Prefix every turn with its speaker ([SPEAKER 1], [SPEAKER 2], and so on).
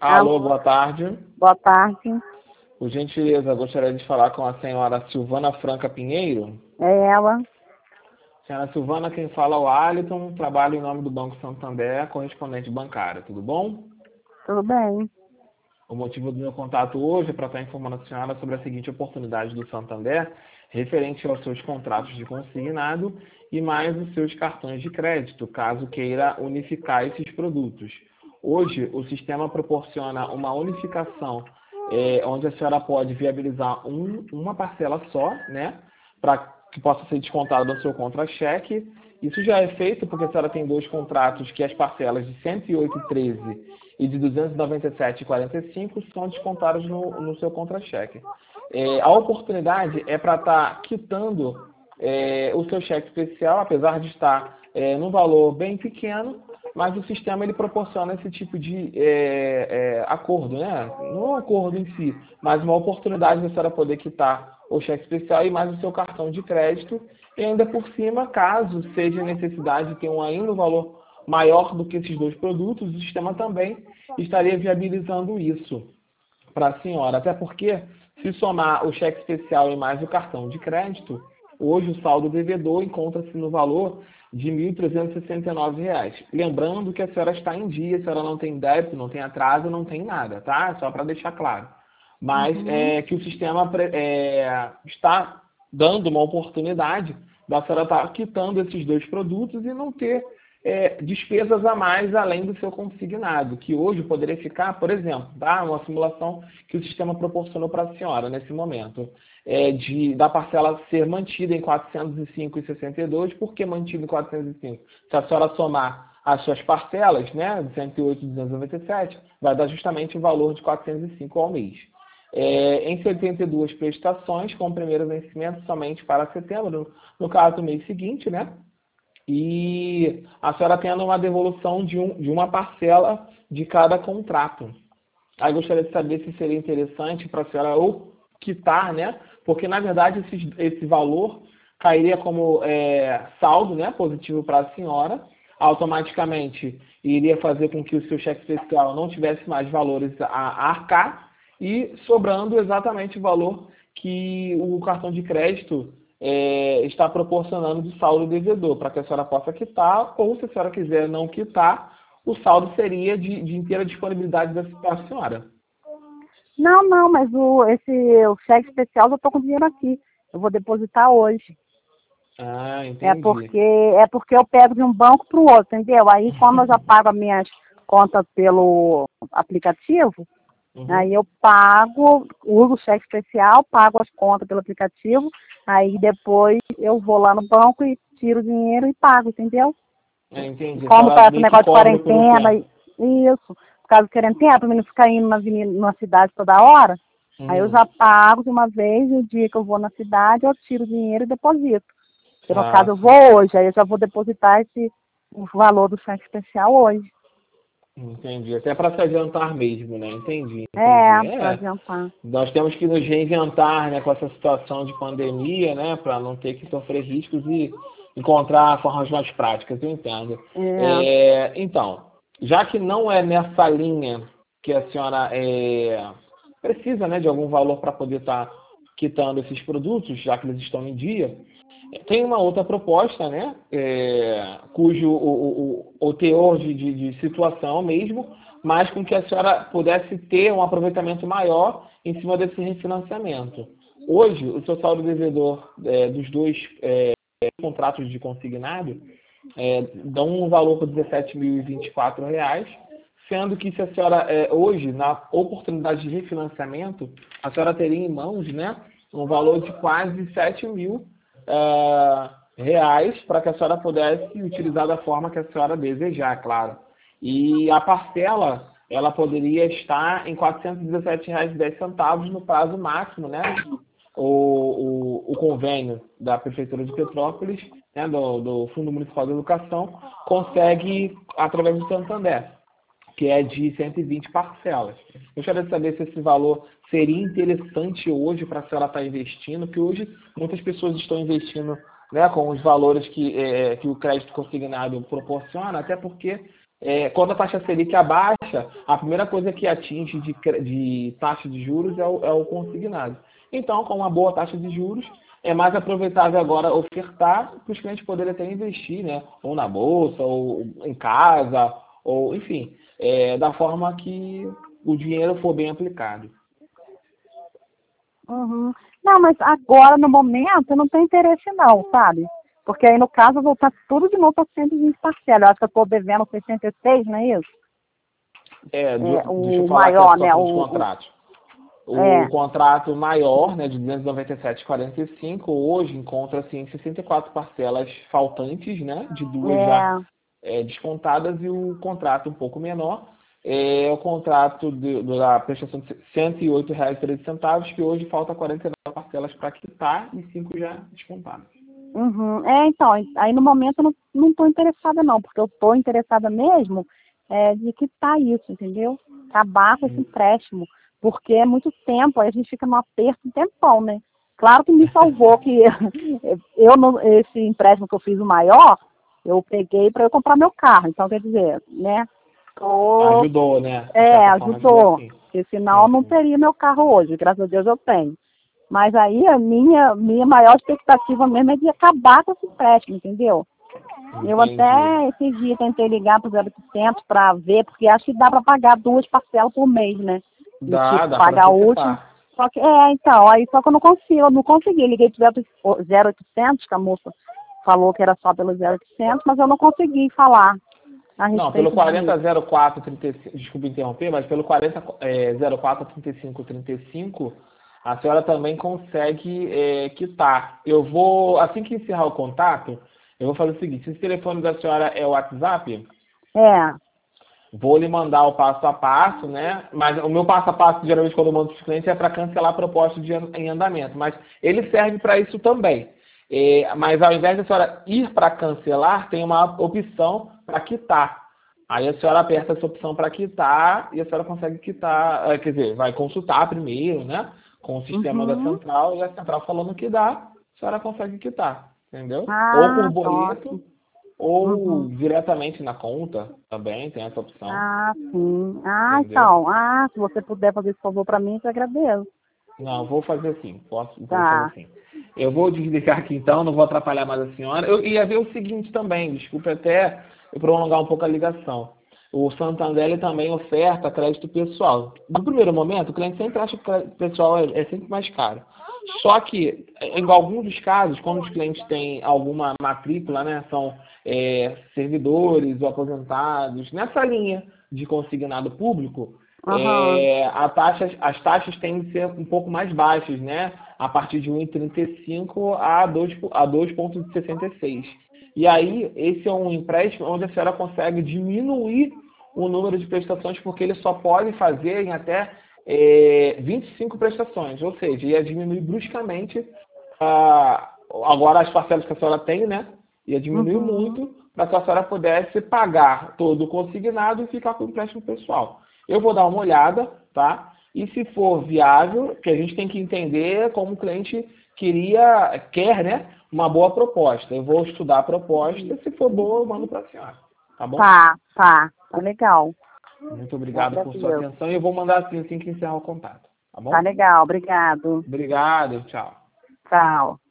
[SPEAKER 1] Alô, boa tarde.
[SPEAKER 2] Boa tarde.
[SPEAKER 1] Por gentileza, gostaria de falar com a senhora Silvana Franca Pinheiro.
[SPEAKER 2] É ela.
[SPEAKER 1] Senhora Silvana, quem fala é o Aliton, trabalho em nome do Banco Santander, correspondente bancário, tudo bom?
[SPEAKER 2] Tudo bem.
[SPEAKER 1] O motivo do meu contato hoje é para estar informando a senhora sobre a seguinte oportunidade do Santander, referente aos seus contratos de consignado e mais os seus cartões de crédito, caso queira unificar esses produtos. Hoje, o sistema proporciona uma unificação, onde a senhora pode viabilizar uma parcela só, né, para que possa ser descontada do seu contra-cheque. Isso já é feito porque a senhora tem dois contratos que as parcelas de R$ 108,13 e de R$ 297,45 são descontadas no seu contra-cheque. A oportunidade é para estar quitando o seu cheque especial, apesar de estar num valor bem pequeno, mas o sistema ele proporciona esse tipo de acordo, né? Não um acordo em si, mas uma oportunidade de a senhora poder quitar o cheque especial e mais o seu cartão de crédito, e ainda por cima, caso seja necessidade de ter ainda um valor maior do que esses dois produtos, o sistema também estaria viabilizando isso para a senhora, até porque se somar o cheque especial e mais o cartão de crédito, hoje o saldo devedor encontra-se no valor de R$ 1.369. Lembrando que a senhora está em dia, a senhora não tem débito, não tem atraso, não tem nada, tá? Só para deixar claro. Mas que o sistema está dando uma oportunidade da senhora estar quitando esses dois produtos e não ter despesas a mais além do seu consignado, que hoje poderia ficar, por exemplo, tá? Uma simulação que o sistema proporcionou para a senhora nesse momento, da parcela ser mantida em R$ 405,62. Por que mantida em 405? Se a senhora somar as suas parcelas, né, de 108 e 297, vai dar justamente o valor de 405 ao mês. Em 72 prestações, com o primeiro vencimento somente para setembro, no caso do mês seguinte, né? E a senhora tendo uma devolução de uma parcela de cada contrato. Aí gostaria de saber se seria interessante para a senhora ou quitar, né? Porque, na verdade, esse valor cairia como saldo, né, positivo para a senhora, automaticamente iria fazer com que o seu cheque especial não tivesse mais valores a arcar e sobrando exatamente o valor que o cartão de crédito está proporcionando de saldo devedor, para que a senhora possa quitar, ou se a senhora quiser não quitar, o saldo seria de inteira disponibilidade da senhora.
[SPEAKER 2] Não, mas o cheque especial eu estou com dinheiro aqui. Eu vou depositar hoje.
[SPEAKER 1] Ah, entendi.
[SPEAKER 2] É porque eu pego de um banco para o outro, entendeu? Aí, como eu já pago as minhas contas pelo aplicativo, aí eu uso o cheque especial, pago as contas pelo aplicativo, aí depois eu vou lá no banco e tiro o dinheiro e pago, entendeu?
[SPEAKER 1] Entendi.
[SPEAKER 2] Como está esse negócio de quarentena, isso, por causa de quarentena, para mim não ficar indo na cidade toda hora, aí eu já pago de uma vez, e o dia que eu vou na cidade, eu tiro o dinheiro e deposito. Porque no caso eu vou hoje, aí eu já vou depositar o valor do cheque especial hoje.
[SPEAKER 1] Entendi. Até para se adiantar mesmo, né? Entendi.
[SPEAKER 2] Para adiantar.
[SPEAKER 1] Nós temos que nos reinventar, né, com essa situação de pandemia, né, para não ter que sofrer riscos e encontrar formas mais práticas, eu entendo. Então, já que não é nessa linha que a senhora precisa, né, de algum valor para poder estar quitando esses produtos, já que eles estão em dia, tem uma outra proposta, né, cujo o teor de situação mesmo, mas com que a senhora pudesse ter um aproveitamento maior em cima desse refinanciamento. Hoje, o seu saldo devedor dos dois contratos de consignado dão um valor de R$ 17.024, sendo que se a senhora, hoje, na oportunidade de refinanciamento, a senhora teria em mãos, né, um valor de quase R$ 7.000 reais para que a senhora pudesse utilizar da forma que a senhora desejar, claro. E a parcela, ela poderia estar em R$ 417,10 no prazo máximo, né? O convênio da Prefeitura de Petrópolis, né, do Fundo Municipal de Educação, consegue através do Santander, que é de 120 parcelas. Gostaria de saber se esse valor seria interessante hoje para a senhora estar investindo, que hoje muitas pessoas estão investindo, né, com os valores que o crédito consignado proporciona, até porque quando a taxa Selic abaixa, baixa, a primeira coisa que atinge de taxa de juros é o consignado. Então, com uma boa taxa de juros, é mais aproveitável agora ofertar para os clientes poderem até investir, né? Ou na bolsa, ou em casa, ou enfim, da forma que o dinheiro for bem aplicado.
[SPEAKER 2] Uhum. Não, mas agora, no momento, eu não tenho interesse não, sabe? Porque aí, no caso, eu vou voltar tudo de novo para 120 parcelas. Eu acho que eu estou devendo 66, não é isso?
[SPEAKER 1] Deixa eu
[SPEAKER 2] O
[SPEAKER 1] falar aqui a
[SPEAKER 2] maior, né?
[SPEAKER 1] situação dos contratos. O contrato maior, né, de 297,45, hoje encontra-se em 64 parcelas faltantes, né, de duas já descontadas, e o contrato um pouco menor é o contrato da prestação de R$ 108,13, que hoje falta 49 parcelas para quitar e 5 já descontadas.
[SPEAKER 2] Uhum. Então, aí no momento eu não estou interessada não, porque eu estou interessada mesmo de quitar isso, entendeu? Acabar com esse empréstimo, porque é muito tempo, aí a gente fica no aperto um tempão, né? Claro que me salvou que esse empréstimo que eu fiz o maior, eu peguei para eu comprar meu carro, então quer dizer, né?
[SPEAKER 1] Ajudou, né? De certa forma,
[SPEAKER 2] Ajudou,
[SPEAKER 1] sim.
[SPEAKER 2] porque senão eu não teria meu carro hoje, graças a Deus eu tenho. Mas aí a minha maior expectativa mesmo é de acabar com esse empréstimo, entendeu?
[SPEAKER 1] Entendi.
[SPEAKER 2] Eu até esse dia tentei ligar para o 0800 para ver, porque acho que dá para pagar 2 parcelas por mês, né?
[SPEAKER 1] Dá para
[SPEAKER 2] pagar o último. Só que, então, aí só que eu não consegui. Liguei para o 0800, que a moça falou que era só pelo 0800, mas eu não consegui falar a respeito
[SPEAKER 1] Não, pelo
[SPEAKER 2] disso.
[SPEAKER 1] 400435, desculpa interromper, mas pelo 40043535, a senhora também consegue quitar. Eu vou, assim que encerrar o contato, eu vou fazer o seguinte: se o telefone da senhora é o WhatsApp, vou lhe mandar o passo a passo, né? Mas o meu passo a passo, geralmente, quando eu mando para os clientes, é para cancelar a proposta em andamento. Mas ele serve para isso também. Mas ao invés da senhora ir para cancelar, tem uma opção para quitar. Aí a senhora aperta essa opção para quitar e a senhora consegue quitar, quer dizer, vai consultar primeiro, né? Com o sistema da central, e a central falando que dá, a senhora consegue quitar, entendeu? Ou por boleto, ou diretamente na conta também, tem essa opção.
[SPEAKER 2] Sim.
[SPEAKER 1] Entendeu?
[SPEAKER 2] Então. Se você puder fazer esse favor para mim, eu te agradeço.
[SPEAKER 1] Não, vou fazer assim, vou fazer assim. Eu vou desligar aqui então, não vou atrapalhar mais a senhora. Eu ia ver o seguinte também, desculpe até eu prolongar um pouco a ligação. O Santander ele também oferta crédito pessoal. No primeiro momento, o cliente sempre acha que o crédito pessoal é sempre mais caro. Só que, em alguns dos casos, quando os clientes têm alguma matrícula, né, são servidores ou aposentados, nessa linha de consignado público, as taxas tendem a ser um pouco mais baixas, né? A partir de 1,35 a 2,66. E aí, esse é um empréstimo onde a senhora consegue diminuir o número de prestações, porque ele só pode fazer em até 25 prestações, ou seja, ia diminuir bruscamente agora as parcelas que a senhora tem, né? Ia diminuir muito para que a senhora pudesse pagar todo o consignado e ficar com o empréstimo pessoal. Eu vou dar uma olhada, tá? E se for viável, que a gente tem que entender como o cliente quer, né? Uma boa proposta. Eu vou estudar a proposta, se for boa, eu mando para a senhora. Tá bom?
[SPEAKER 2] Tá legal.
[SPEAKER 1] Muito obrigado por sua atenção e eu vou mandar assim que encerrar o contato. Tá bom?
[SPEAKER 2] Tá legal, obrigado.
[SPEAKER 1] Obrigado, tchau.
[SPEAKER 2] Tchau.